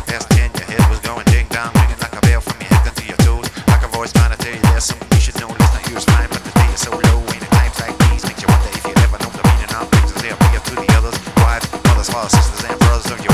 Past 10, your head was going ding dong, ringing like a bell from your head to your toes. Like a voice trying to tell you there's something you should know. Listen, you was fine, but the day is so low. Ain't it times like these makes you wonder if you ever know the meaning of things as they'll bring you to the others. Wives, mothers, fathers, sisters, and brothers of your